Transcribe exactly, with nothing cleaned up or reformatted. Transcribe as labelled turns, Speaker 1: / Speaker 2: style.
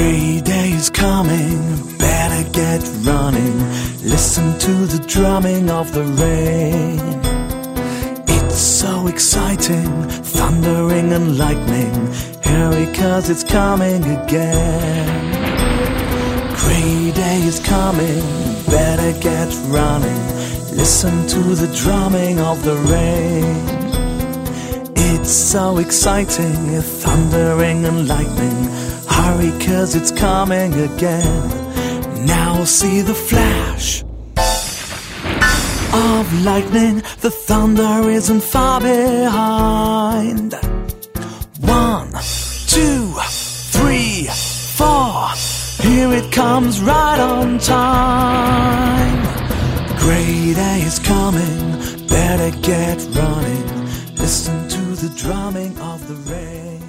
Speaker 1: Gray day is coming, better get running. Listen to the drumming of the rain. It's so exciting, thundering and lightning. Hurry, 'cause it's coming again. Gray day is coming, better get running. Listen to the drumming of the rain. It's so exciting, thundering and lightning. Hurry, 'cause it's coming again. Now see the flash of lightning. The thunder isn't far behind. One, two, three, four. Here it comes right on time. Gray day is coming, better get running. Listen to the drumming of the rain.